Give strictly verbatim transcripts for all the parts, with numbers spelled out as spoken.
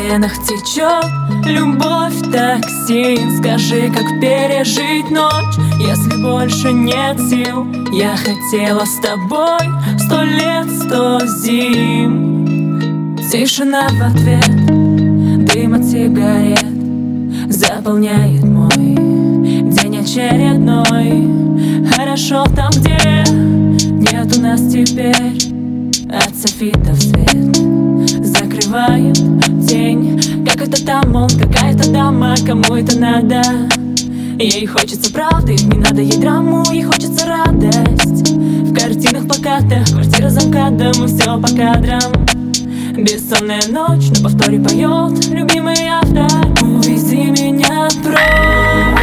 венах течет любовь токсин. Скажи, как пережить ночь, если больше нет сил? Я хотела с тобой сто лет, сто зим. Тишина в ответ, дым от сигарет заполняет мой день очередной. Хорошо там, где нет у нас теперь от софитов свет закрывает тень. Как это там он, какая-то дама, кому это надо? Ей хочется правды, не надо ей драму, ей хочется радость. В картинах, плакатах, квартира за МКАДом, и все по кадрам. Бессонная ночь, на повторе поет любимый автор. Увези меня прочь.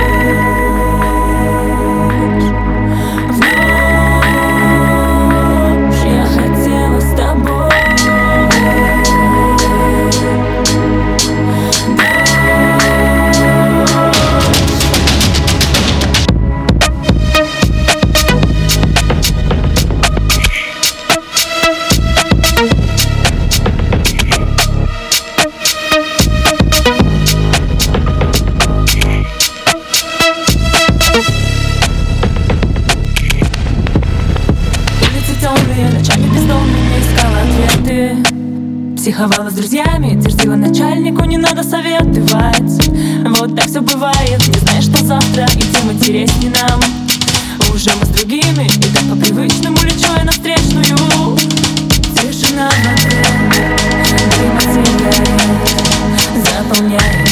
Ночами бездомными искала ответы, психовала с друзьями, твердила начальнику, не надо советовать. Вот так все бывает, не знаешь, что завтра, и тем интереснее нам. Уже мы с другими, и так по привычному лечу я на встречную. Тишина в ответ, дым от сигарет заполняет